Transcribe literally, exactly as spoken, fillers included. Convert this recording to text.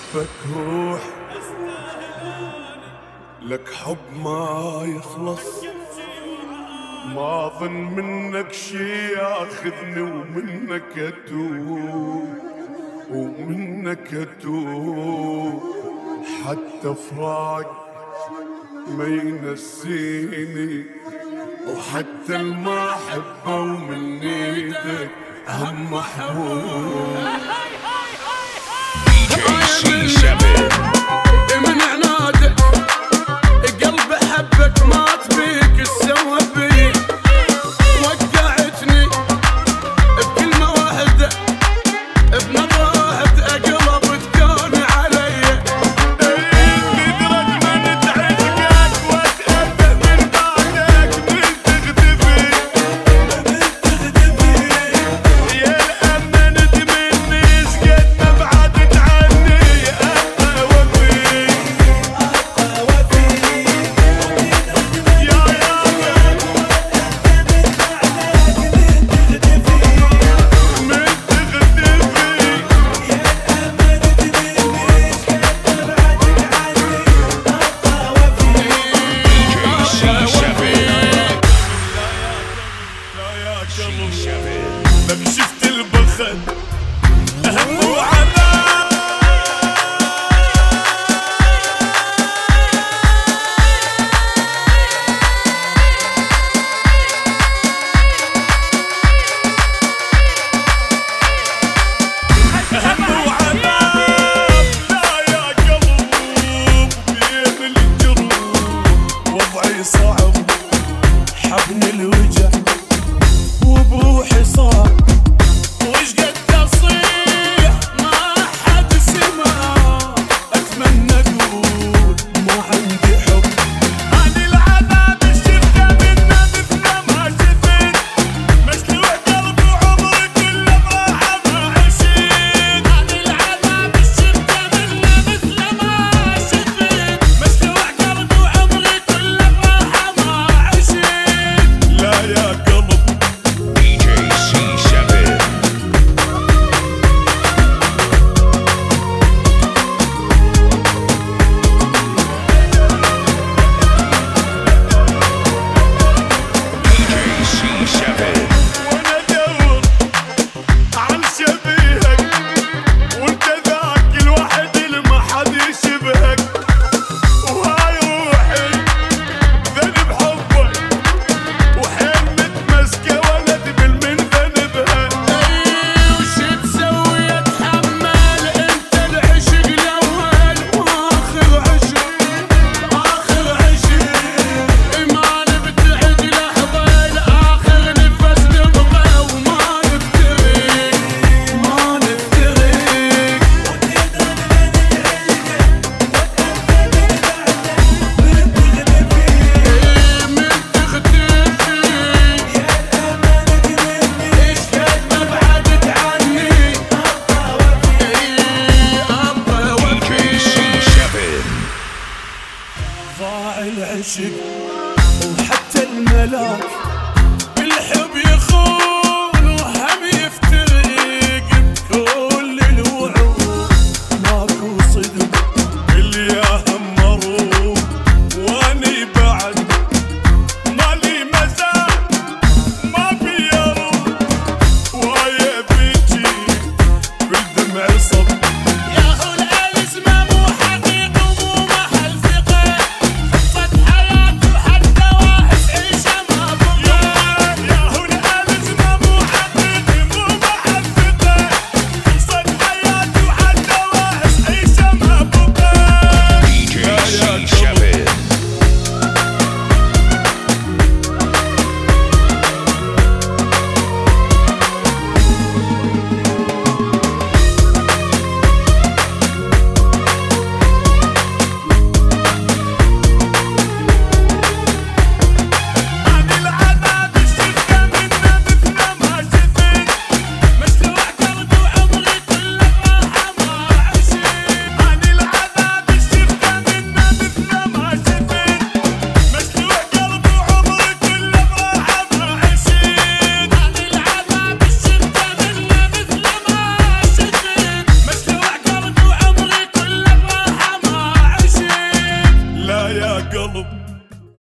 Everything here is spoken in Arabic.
أحبك روح لك حب ما يخلص، ما ظن منك شي ياخذني ومنك أتوب ومنك أتوب، حتى فراق ما ينسيني، وحتى الما أحبه ومن ايدك هم محبوب. دي جي سي سبعة من عنادك قلبي حبك مات بيك السوى بي، وقعتني بكلمة واحدة بنظرة واحدة اقلب تكون علي، قدرت من تعشقك واتأذى من بعدك من تختفي من تختفي، يا الأمنت مني سقد ما بعدت عني أبقى وفي أبقى وفي يا يا لك شفت البخل هم وعذاب، هم وعذاب، لا يا قلب بين الجروح وضعي صعب، حبني الوجع وبروحي صار، وش قد اصيح ما حد سمع، اتمنى اقول ما عندي حب، هذه العذاب الشفته منا مثل ما شفت، مشلوع قلبي وعمري كله براحه ما عشت، هذه العذاب الشفته منا مثل ما شفت، مشلوع قلبي وعمري كله براحه ما عشت، لا يا قلب دي جي سي سبعة دي جي سي سبعة وانا ادور عن شبيهك، وانت ذاك الوحيد اللي ما حد يشبهك، وهاي روحي ذنب حبك، وحيل متمسكه ولد بالمن ذنبها، وش تسوي اتحمل انت العشق الاول واخر عشق اخر عشق، ما نبتعد لحظه لاخر نفس نبغى وما نفترق ما نفترق، من تختفي ايش قد ما بعدت عني ابقى دي جي سي سبعة ضاع العشق وحتى الملاك